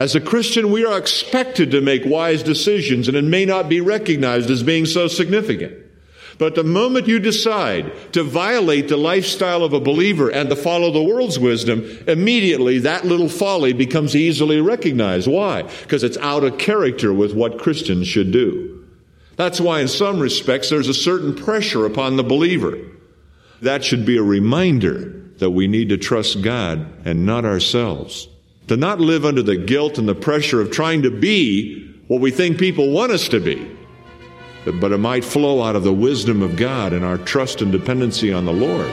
As a Christian, we are expected to make wise decisions, and it may not be recognized as being so significant. But the moment you decide to violate the lifestyle of a believer and to follow the world's wisdom, immediately that little folly becomes easily recognized. Why? Because it's out of character with what Christians should do. That's why in some respects there's a certain pressure upon the believer. That should be a reminder that we need to trust God and not ourselves. To not live under the guilt and the pressure of trying to be what we think people want us to be. But it might flow out of the wisdom of God and our trust and dependency on the Lord.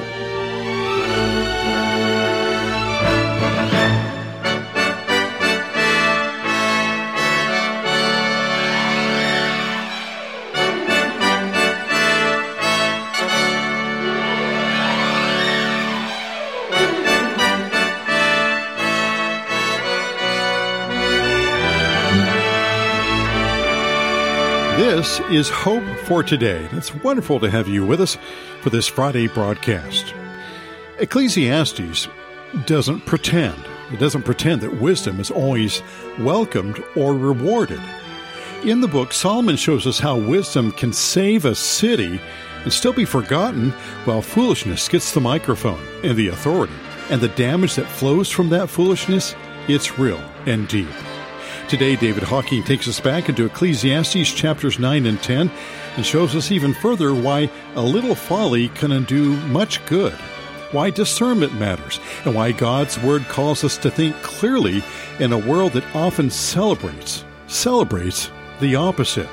This is Hope for Today. It's wonderful to have you with us for this Friday broadcast. Ecclesiastes doesn't pretend. It doesn't pretend that wisdom is always welcomed or rewarded. In the book, Solomon shows us how wisdom can save a city and still be forgotten while foolishness gets the microphone and the authority. And the damage that flows from that foolishness, it's real and deep. Today, David Hawking takes us back into Ecclesiastes chapters 9 and 10 and shows us even further why a little folly can undo much good, why discernment matters, and why God's Word calls us to think clearly in a world that often celebrates the opposite.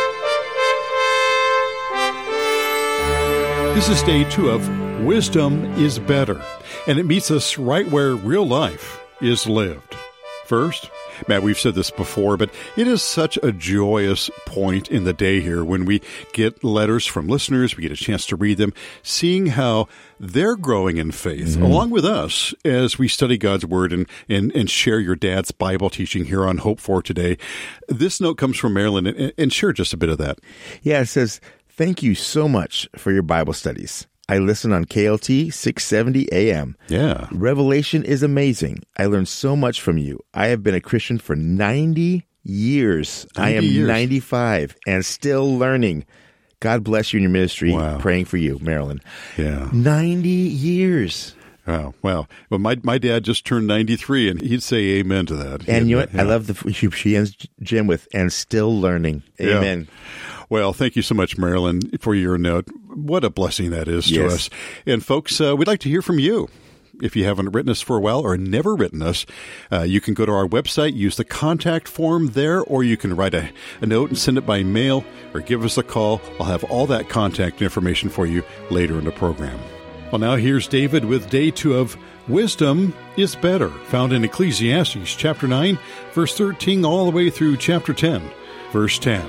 This is day 2 of Wisdom is Better, and it meets us right where real life is lived. First, Matt, we've said this before, but it is such a joyous point in the day here when we get letters from listeners, we get a chance to read them, seeing how they're growing in faith, along with us, as we study God's Word and share your dad's Bible teaching here on Hope for Today. This note comes from Marilyn, and share just a bit of that. Yeah, it says, "Thank you so much for your Bible studies. I listen on KLT 670 AM. Yeah. Revelation is amazing. I learned so much from you. I have been a Christian for 90 years. I am 95 and still learning. God bless you in your ministry. Wow. Praying for you, Marilyn." Yeah. 90 years. Oh, wow. Well, my dad just turned 93, and he'd say amen to that. And you know what? I love she ends Jim with, "and still learning." Amen. Yeah. Well, thank you so much, Marilyn, for your note. What a blessing that is to us. And folks, we'd like to hear from you. If you haven't written us for a while or never written us, you can go to our website, use the contact form there, or you can write a note and send it by mail or give us a call. I'll have all that contact information for you later in the program. Well, now here's David with day 2 of Wisdom is Better, found in Ecclesiastes chapter 9, verse 13, all the way through chapter 10, verse 10.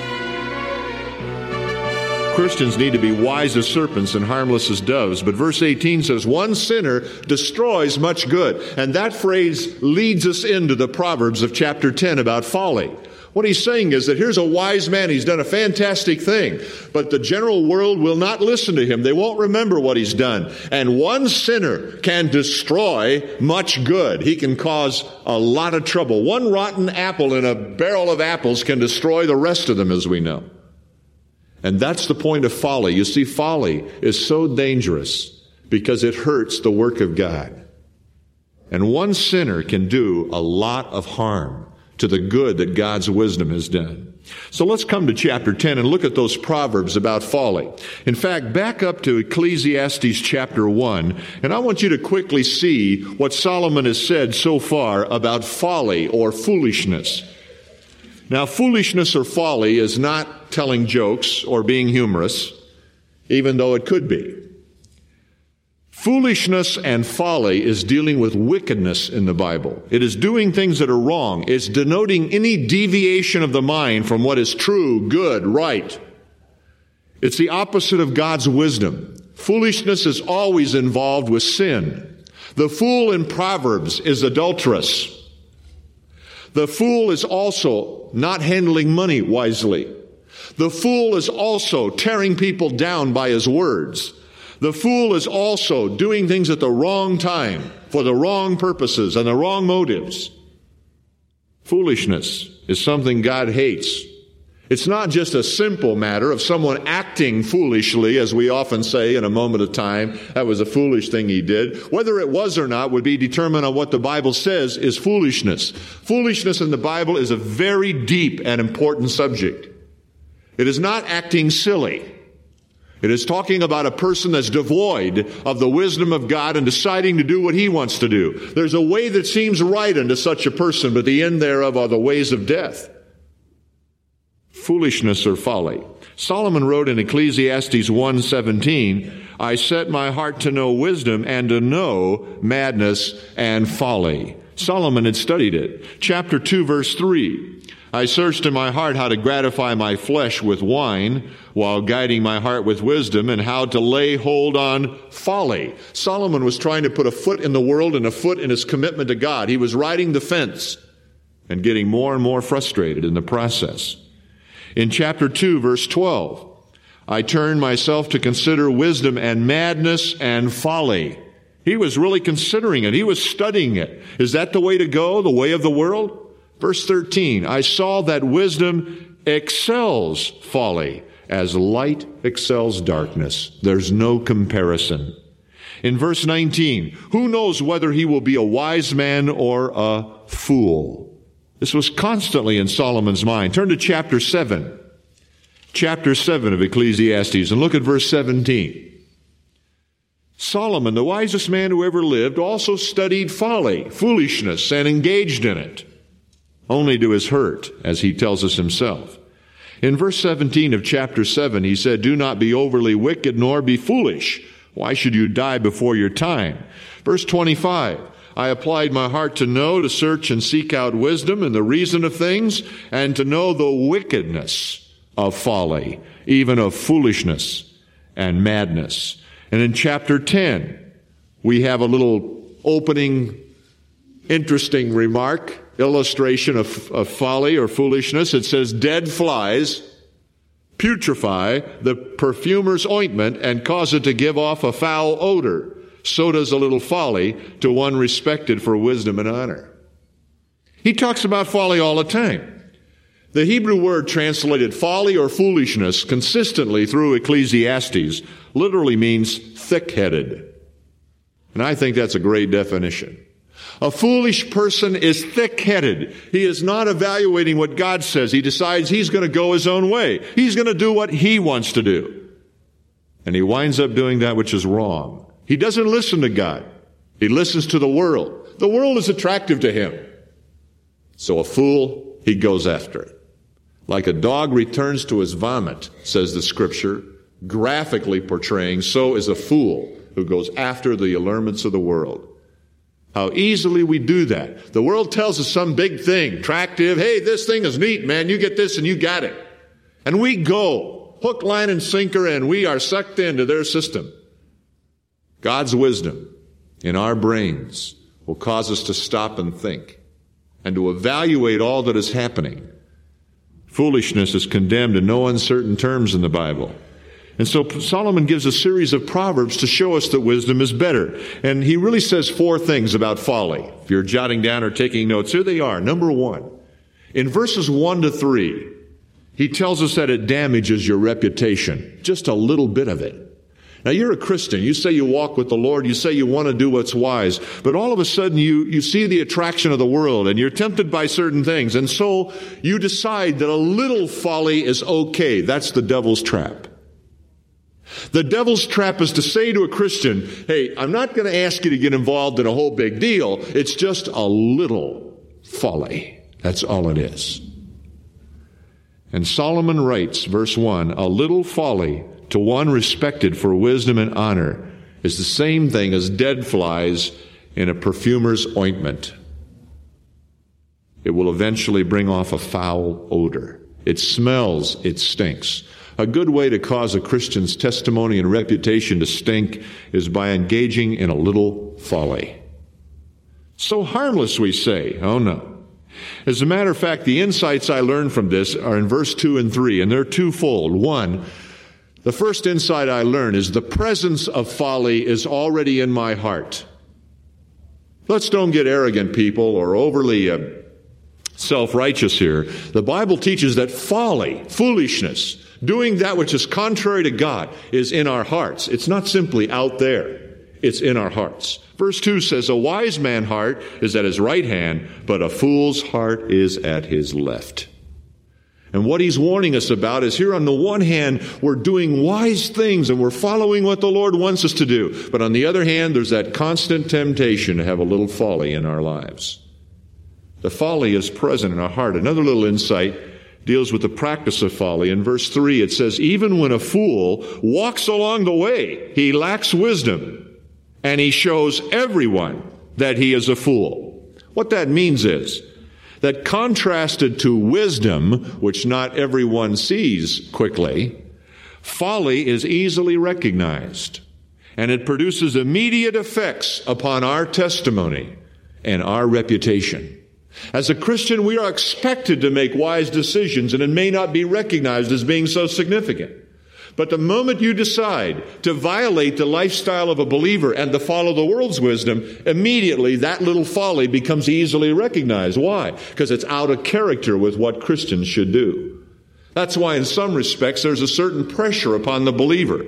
Christians need to be wise as serpents and harmless as doves. But verse 18 says, "One sinner destroys much good." And that phrase leads us into the Proverbs of chapter 10 about folly. What he's saying is that here's a wise man. He's done a fantastic thing, but the general world will not listen to him. They won't remember what he's done. And one sinner can destroy much good. He can cause a lot of trouble. One rotten apple in a barrel of apples can destroy the rest of them, as we know. And that's the point of folly. You see, folly is so dangerous because it hurts the work of God. And one sinner can do a lot of harm to the good that God's wisdom has done. So let's come to chapter 10 and look at those proverbs about folly. In fact, back up to Ecclesiastes chapter 1, and I want you to quickly see what Solomon has said so far about folly or foolishness. Now, foolishness or folly is not telling jokes or being humorous, even though it could be. Foolishness and folly is dealing with wickedness in the Bible. It is doing things that are wrong. It's denoting any deviation of the mind from what is true, good, right. It's the opposite of God's wisdom. Foolishness is always involved with sin. The fool in Proverbs is adulterous. The fool is also not handling money wisely. The fool is also tearing people down by his words. The fool is also doing things at the wrong time, for the wrong purposes and the wrong motives. Foolishness is something God hates. It's not just a simple matter of someone acting foolishly, as we often say in a moment of time, that was a foolish thing he did. Whether it was or not would be determined on what the Bible says is foolishness. Foolishness in the Bible is a very deep and important subject. It is not acting silly. It is talking about a person that's devoid of the wisdom of God and deciding to do what he wants to do. There's a way that seems right unto such a person, but the end thereof are the ways of death. Foolishness or folly. Solomon wrote in Ecclesiastes 1:17, I set my heart to know wisdom and to know madness and folly. Solomon had studied it. Chapter 2, verse 3, I searched in my heart how to gratify my flesh with wine, while guiding my heart with wisdom, and how to lay hold on folly. Solomon was trying to put a foot in the world and a foot in his commitment to God. He was riding the fence and getting more and more frustrated in the process. In chapter 2, verse 12, I turned myself to consider wisdom and madness and folly. He was really considering it. He was studying it. Is that the way to go, the way of the world? Verse 13, I saw that wisdom excels folly, as light excels darkness. There's no comparison. In verse 19, who knows whether he will be a wise man or a fool? This was constantly in Solomon's mind. Turn to chapter 7. Chapter 7 of Ecclesiastes, and look at verse 17. Solomon, the wisest man who ever lived, also studied folly, foolishness, and engaged in it, only to his hurt, as he tells us himself. In verse 17 of chapter 7, he said, do not be overly wicked, nor be foolish. Why should you die before your time? Verse 25, I applied my heart to know, to search and seek out wisdom and the reason of things, and to know the wickedness of folly, even of foolishness and madness. And in chapter 10, we have a little opening, interesting remark, illustration of folly or foolishness. It says, dead flies putrefy the perfumer's ointment and cause it to give off a foul odor. So does a little folly to one respected for wisdom and honor. He talks about folly all the time. The Hebrew word translated folly or foolishness consistently through Ecclesiastes literally means thick-headed. And I think that's a great definition. A foolish person is thick-headed. He is not evaluating what God says. He decides he's going to go his own way. He's going to do what he wants to do. And he winds up doing that which is wrong. He doesn't listen to God. He listens to the world. The world is attractive to him. So a fool, he goes after it. Like a dog returns to his vomit, says the scripture, graphically portraying, so is a fool who goes after the allurements of the world. How easily we do that. The world tells us some big thing, attractive. Hey, this thing is neat, man. You get this and you got it. And we go, hook, line, and sinker, and we are sucked into their system. God's wisdom in our brains will cause us to stop and think and to evaluate all that is happening. Foolishness is condemned in no uncertain terms in the Bible. And so Solomon gives a series of proverbs to show us that wisdom is better. And he really says 4 things about folly. If you're jotting down or taking notes, here they are. Number 1, in verses 1 to 3, he tells us that it damages your reputation. Just a little bit of it. Now, you're a Christian. You say you walk with the Lord. You say you want to do what's wise. But all of a sudden, you see the attraction of the world, and you're tempted by certain things. And so you decide that a little folly is okay. That's the devil's trap. The devil's trap is to say to a Christian, hey, I'm not going to ask you to get involved in a whole big deal. It's just a little folly. That's all it is. And Solomon writes, verse 1, a little folly to one respected for wisdom and honor is the same thing as dead flies in a perfumer's ointment. It will eventually bring off a foul odor. It smells, it stinks. A good way to cause a Christian's testimony and reputation to stink is by engaging in a little folly. So harmless, we say. Oh, no. As a matter of fact, the insights I learned from this are in verse 2 and 3, and they're twofold. 1, the first insight I learned is the presence of folly is already in my heart. Let's don't get arrogant, people, or overly self-righteous here. The Bible teaches that folly, foolishness, doing that which is contrary to God is in our hearts. It's not simply out there. It's in our hearts. Verse 2 says, a wise man's heart is at his right hand, but a fool's heart is at his left. And what he's warning us about is here on the one hand, we're doing wise things and we're following what the Lord wants us to do. But on the other hand, there's that constant temptation to have a little folly in our lives. The folly is present in our heart. Another little insight deals with the practice of folly. In verse 3, it says, even when a fool walks along the way, he lacks wisdom, and he shows everyone that he is a fool. What that means is that contrasted to wisdom, which not everyone sees quickly, folly is easily recognized, and it produces immediate effects upon our testimony and our reputation. As a Christian, we are expected to make wise decisions, and it may not be recognized as being so significant. But the moment you decide to violate the lifestyle of a believer and to follow the world's wisdom, immediately that little folly becomes easily recognized. Why? Because it's out of character with what Christians should do. That's why in some respects there's a certain pressure upon the believer.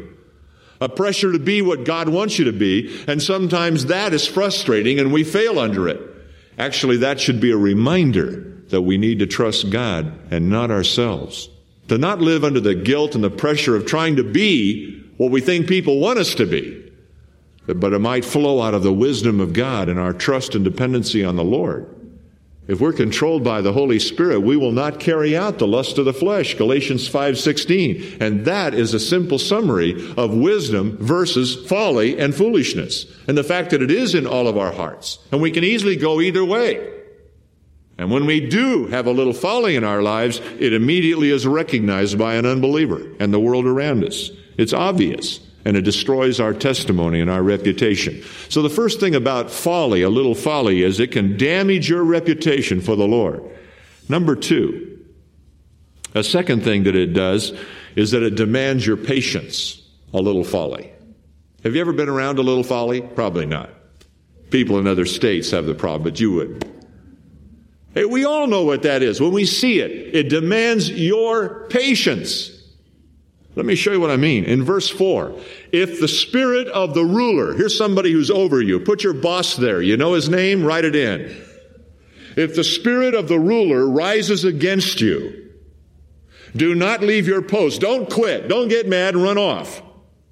A pressure to be what God wants you to be, and sometimes that is frustrating and we fail under it. Actually, that should be a reminder that we need to trust God and not ourselves. To not live under the guilt and the pressure of trying to be what we think people want us to be, but it might flow out of the wisdom of God and our trust and dependency on the Lord. If we're controlled by the Holy Spirit, we will not carry out the lust of the flesh, Galatians 5:16. And that is a simple summary of wisdom versus folly and foolishness, and the fact that it is in all of our hearts. And we can easily go either way. And when we do have a little folly in our lives, it immediately is recognized by an unbeliever and the world around us. It's obvious, and it destroys our testimony and our reputation. So the first thing about folly, a little folly, is it can damage your reputation for the Lord. Number two, a second thing that it does is that it demands your patience, a little folly. Have you ever been around a little folly? Probably not. People in other states have the problem, but you wouldn't. Hey, we all know what that is. When we see it, it demands your patience. Let me show you what I mean. In verse 4, if the spirit of the ruler, here's somebody who's over you. Put your boss there. You know his name? Write it in. If the spirit of the ruler rises against you, do not leave your post. Don't quit. Don't get mad and run off.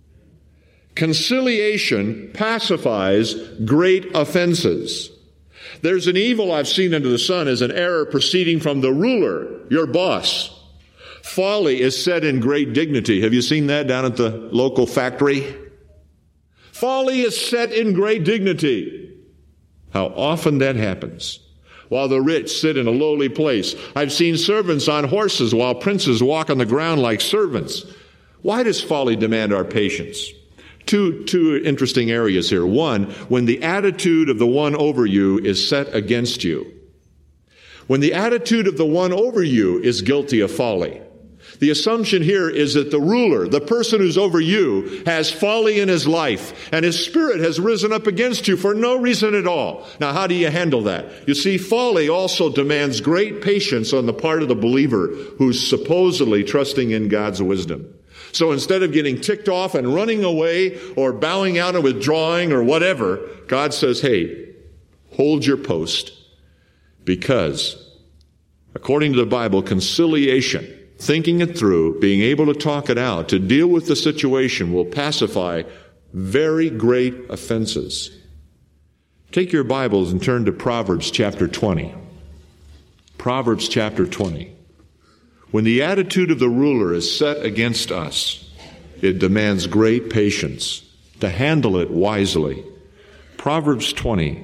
Conciliation pacifies great offenses. There's an evil I've seen under the sun as an error proceeding from the ruler, your boss. Folly is set in great dignity. Have you seen that down at the local factory? Folly is set in great dignity. How often that happens. While the rich sit in a lowly place. I've seen servants on horses while princes walk on the ground like servants. Why does folly demand our patience? Two interesting areas here. One, when the attitude of the one over you is set against you. When the attitude of the one over you is guilty of folly. The assumption here is that the ruler, the person who's over you, has folly in his life, and his spirit has risen up against you for no reason at all. Now, how do you handle that? You see, folly also demands great patience on the part of the believer who's supposedly trusting in God's wisdom. So instead of getting ticked off and running away or bowing out and withdrawing or whatever, God says, hey, hold your post, because according to the Bible, conciliation, thinking it through, being able to talk it out, to deal with the situation will pacify very great offenses. Take your Bibles and turn to Proverbs chapter 20. Proverbs chapter 20. When the attitude of the ruler is set against us, it demands great patience to handle it wisely. Proverbs 20.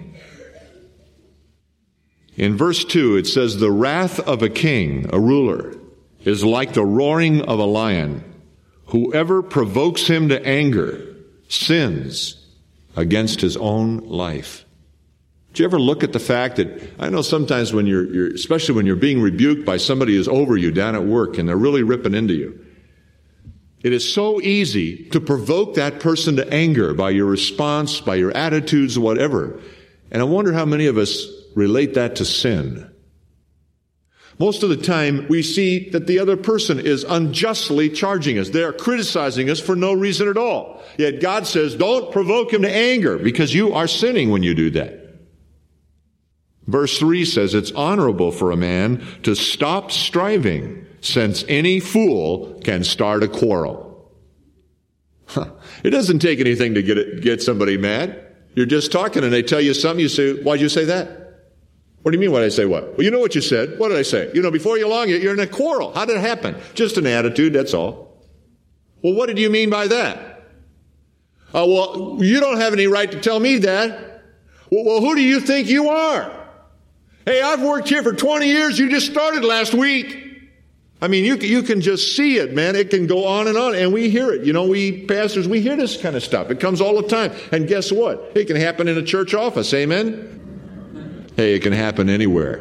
In verse 2, it says, the wrath of a king, a ruler, is like the roaring of a lion. Whoever provokes him to anger sins against his own life. Do you ever look at the fact that, I know sometimes when you're especially when you're being rebuked by somebody who's over you down at work and they're really ripping into you, it is so easy to provoke that person to anger by your response, by your attitudes, whatever. And I wonder how many of us relate that to sin. Most of the time, we see that the other person is unjustly charging us. They are criticizing us for no reason at all. Yet God says, don't provoke him to anger, because you are sinning when you do that. Verse 3 says, it's honorable for a man to stop striving, since any fool can start a quarrel. It doesn't take anything to get somebody mad. You're just talking and they tell you something, you say, why'd you say that? What do you mean, why did I say what? Well, you know what you said. What did I say? Before you long, you're in a quarrel. How did it happen? Just an attitude, that's all. Well, what did you mean by that? Well, you don't have any right to tell me that. Well, who do you think you are? Hey, I've worked here for 20 years. You just started last week. I mean, you can just see it, man. It can go on, and we hear it. We pastors, we hear this kind of stuff. It comes all the time. And guess what? It can happen in a church office. Amen? Hey, it can happen anywhere.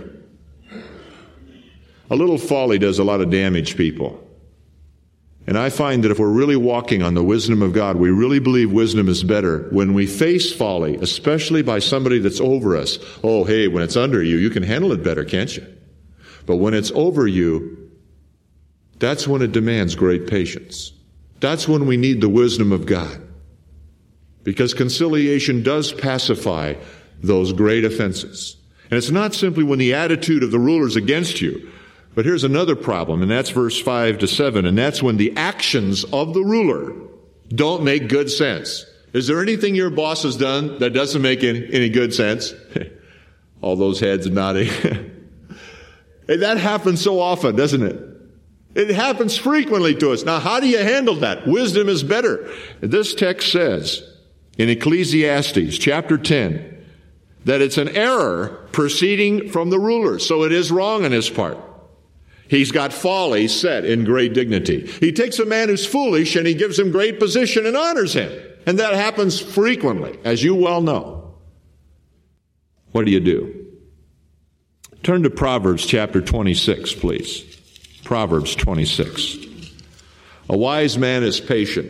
A little folly does a lot of damage, people. And I find that if we're really walking on the wisdom of God, we really believe wisdom is better. When we face folly, especially by somebody that's over us, oh, hey, when it's under you, you can handle it better, can't you? But when it's over you, that's when it demands great patience. That's when we need the wisdom of God. Because conciliation does pacify those great offenses. And it's not simply when the attitude of the ruler is against you. But here's another problem, and that's verse 5 to 7, and that's when the actions of the ruler don't make good sense. Is there anything your boss has done that doesn't make any good sense? All those heads nodding. Hey, that happens so often, doesn't it? It happens frequently to us. Now, how do you handle that? Wisdom is better. This text says in Ecclesiastes chapter 10, that it's an error proceeding from the ruler. So it is wrong on his part. He's got folly set in great dignity. He takes a man who's foolish and he gives him great position and honors him. And that happens frequently, as you well know. What do you do? Turn to Proverbs chapter 26, please. Proverbs 26. A wise man is patient.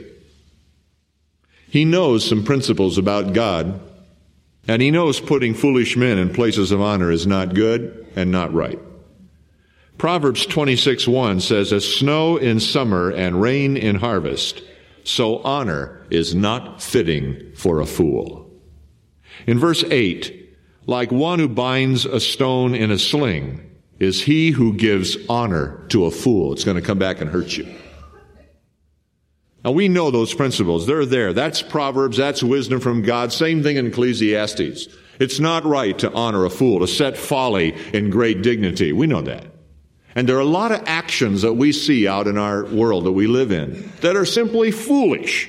He knows some principles about God. And he knows putting foolish men in places of honor is not good and not right. Proverbs 26:1 says, as snow in summer and rain in harvest, so honor is not fitting for a fool. In verse 8, like one who binds a stone in a sling is he who gives honor to a fool. It's going to come back and hurt you. Now, we know those principles. They're there. That's Proverbs. That's wisdom from God. Same thing in Ecclesiastes. It's not right to honor a fool, to set folly in great dignity. We know that. And there are a lot of actions that we see out in our world that we live in that are simply foolish.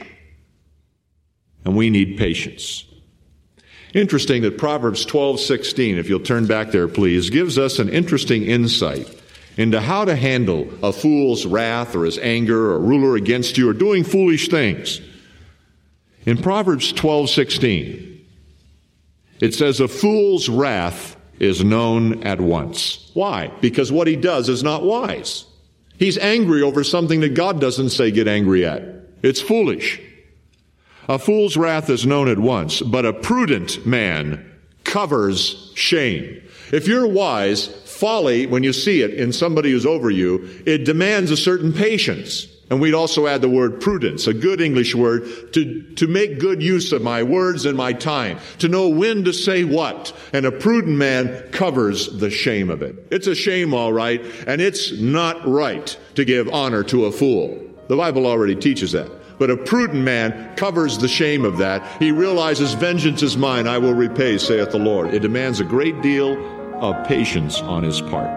And we need patience. Interesting that Proverbs 12:16, if you'll turn back there, please, gives us an interesting insight into how to handle a fool's wrath or his anger or a ruler against you or doing foolish things. In Proverbs 12:16, it says, a fool's wrath is known at once. Why? Because what he does is not wise. He's angry over something that God doesn't say get angry at. It's foolish. A fool's wrath is known at once, but a prudent man covers shame. If you're wise, folly, when you see it in somebody who's over you, it demands a certain patience. And we'd also add the word prudence, a good English word, to make good use of my words and my time, to know when to say what. And a prudent man covers the shame of it. It's a shame, all right, and it's not right to give honor to a fool. The Bible already teaches that. But a prudent man covers the shame of that. He realizes, vengeance is mine, I will repay, saith the Lord. It demands a great deal of patience on his part.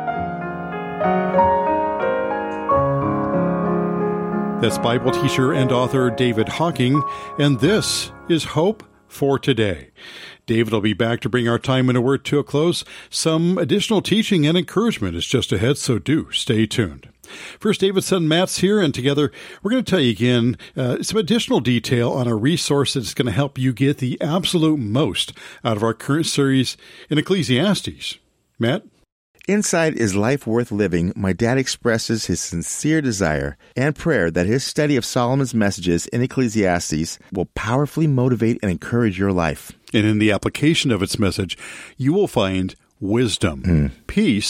That's Bible teacher and author David Hocking, and this is Hope for Today. David will be back to bring our time in a word to a close. Some additional teaching and encouragement is just ahead, so do stay tuned. First, David's son Matt's here, and together we're going to tell you again some additional detail on a resource that's going to help you get the absolute most out of our current series in Ecclesiastes. Matt? Inside Is Life Worth Living, my dad expresses his sincere desire and prayer that his study of Solomon's messages in Ecclesiastes will powerfully motivate and encourage your life. And in the application of its message, you will find wisdom, peace,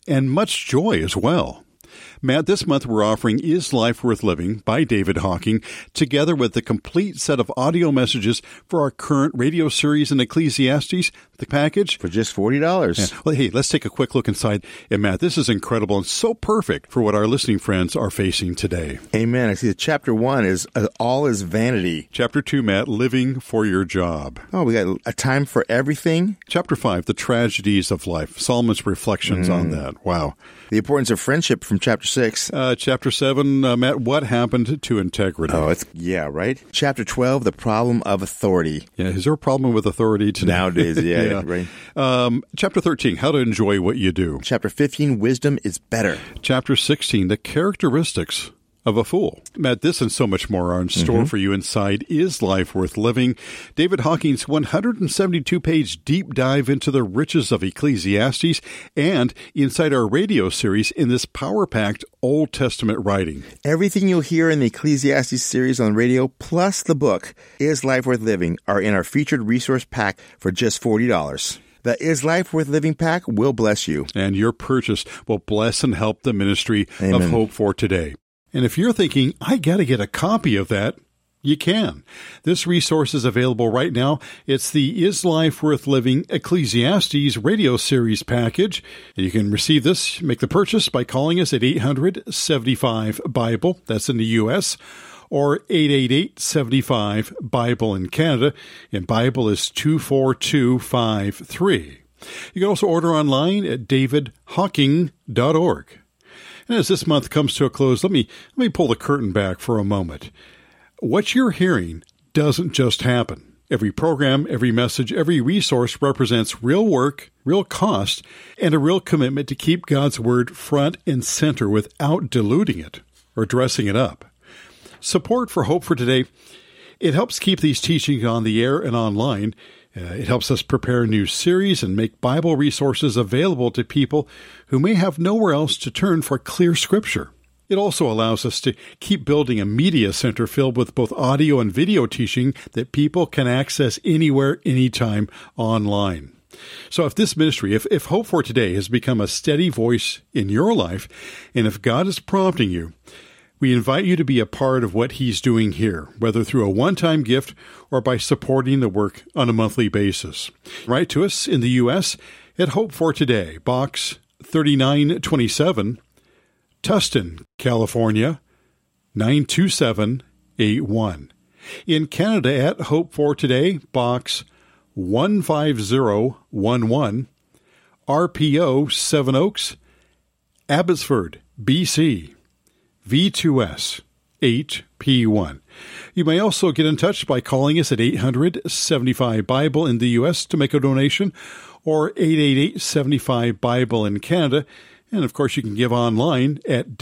and much joy as well. Matt, this month we're offering Is Life Worth Living by David Hocking, together with the complete set of audio messages for our current radio series in Ecclesiastes, the package. For just $40. Yeah. Well, hey, let's take a quick look inside. And Matt, this is incredible and so perfect for what our listening friends are facing today. Amen. I see that chapter 1 is All is Vanity. Chapter 2, Matt, Living for Your Job. Oh, we got a time for everything. Chapter 5, The Tragedies of Life. Solomon's reflections on that. Wow. The importance of friendship from chapter 6. Chapter 7, Matt, what happened to integrity? Oh, right? Chapter 12, The Problem of Authority. Yeah, is there a problem with authority today? Nowadays, yeah. Right. Chapter 13, How to Enjoy What You Do. Chapter 15, Wisdom is Better. Chapter 16, The Characteristics of a Fool. Matt, this and so much more are in store for you inside Is Life Worth Living? David Hocking's 172-page deep dive into the riches of Ecclesiastes, and inside our radio series in this power-packed Old Testament writing. Everything you'll hear in the Ecclesiastes series on radio, plus the book, Is Life Worth Living, are in our featured resource pack for just $40. The Is Life Worth Living pack will bless you. And your purchase will bless and help the ministry Amen. of Hope for Today. And if you're thinking, I got to get a copy of that, you can. This resource is available right now. It's the Is Life Worth Living Ecclesiastes radio series package. And you can receive this, make the purchase by calling us at 800-75-BIBLE. That's in the U.S., or 888-75-BIBLE in Canada. And Bible is 24253. You can also order online at davidhocking.org. And as this month comes to a close, let me pull the curtain back for a moment. What you're hearing doesn't just happen. Every program, every message, every resource represents real work, real cost, and a real commitment to keep God's Word front and center without diluting it or dressing it up. Support for Hope for Today, it helps keep these teachings on the air and online. It helps us prepare new series and make Bible resources available to people who may have nowhere else to turn for clear Scripture. It also allows us to keep building a media center filled with both audio and video teaching that people can access anywhere, anytime, online. So if this ministry, if Hope for Today has become a steady voice in your life, and if God is prompting you, we invite you to be a part of what He's doing here, whether through a one-time gift or by supporting the work on a monthly basis. Write to us in the U.S. at Hope for Today, Box 3927, Tustin, California, 92781. In Canada at Hope for Today, Box 15011, RPO 7 Oaks, Abbotsford, BC, V2S 8P1. You may also get in touch by calling us at 800-75-BIBLE in the U.S. to make a donation, or 888-75-BIBLE in Canada. And, of course, you can give online at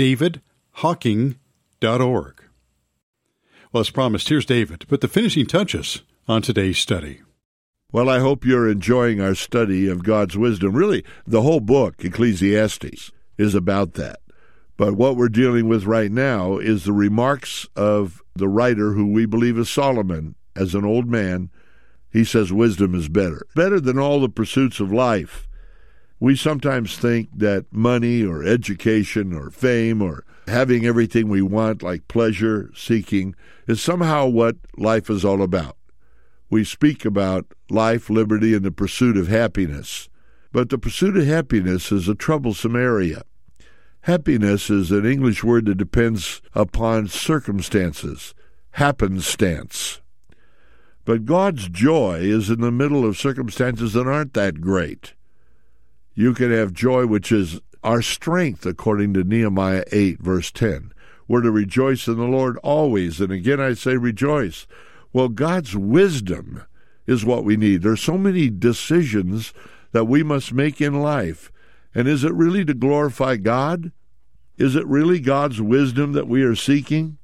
davidhocking.org. Well, as promised, here's David to put the finishing touches on today's study. Well, I hope you're enjoying our study of God's wisdom. Really, the whole book, Ecclesiastes, is about that. But what we're dealing with right now is the remarks of the writer, who we believe is Solomon. As an old man, he says wisdom is better than all the pursuits of life. We sometimes think that money or education or fame or having everything we want, like pleasure seeking, is somehow what life is all about. We speak about life, liberty, and the pursuit of happiness. But the pursuit of happiness is a troublesome area. Happiness is an English word that depends upon circumstances, happenstance. But God's joy is in the middle of circumstances that aren't that great. You can have joy, which is our strength, according to Nehemiah 8, verse 10. We're to rejoice in the Lord always, and again I say rejoice. Well, God's wisdom is what we need. There's so many decisions that we must make in life. And is it really to glorify God? Is it really God's wisdom that we are seeking?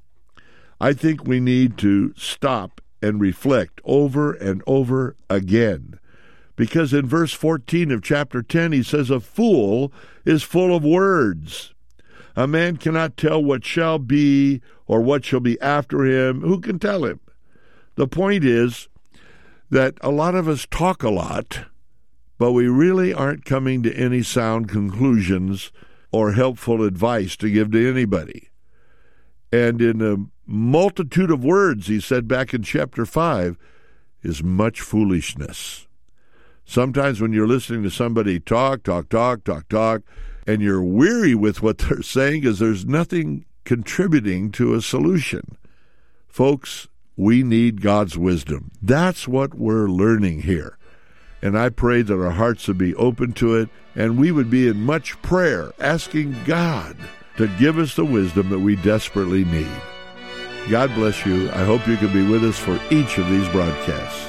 I think we need to stop and reflect over and over again. Because in verse 14 of chapter 10, he says, a fool is full of words. A man cannot tell what shall be or what shall be after him. Who can tell him? The point is that a lot of us talk a lot, but we really aren't coming to any sound conclusions or helpful advice to give to anybody. And in a multitude of words, he said back in chapter 5, is much foolishness. Sometimes when you're listening to somebody talk, and you're weary with what they're saying because there's nothing contributing to a solution. Folks, we need God's wisdom. That's what we're learning here. And I pray that our hearts would be open to it, and we would be in much prayer, asking God to give us the wisdom that we desperately need. God bless you. I hope you can be with us for each of these broadcasts.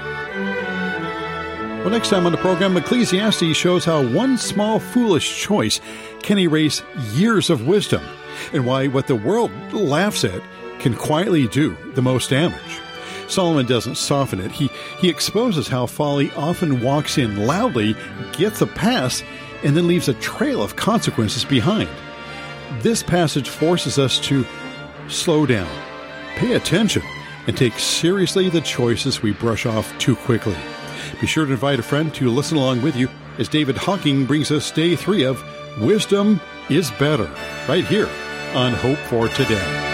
Well, next time on the program, Ecclesiastes shows how one small foolish choice can erase years of wisdom, and why what the world laughs at can quietly do the most damage. Solomon doesn't soften it. He exposes how folly often walks in loudly, gets a pass, and then leaves a trail of consequences behind. This passage forces us to slow down, pay attention, and take seriously the choices we brush off too quickly. Be sure to invite a friend to listen along with you as David Hocking brings us Day 3 of Wisdom is Better, right here on Hope for Today.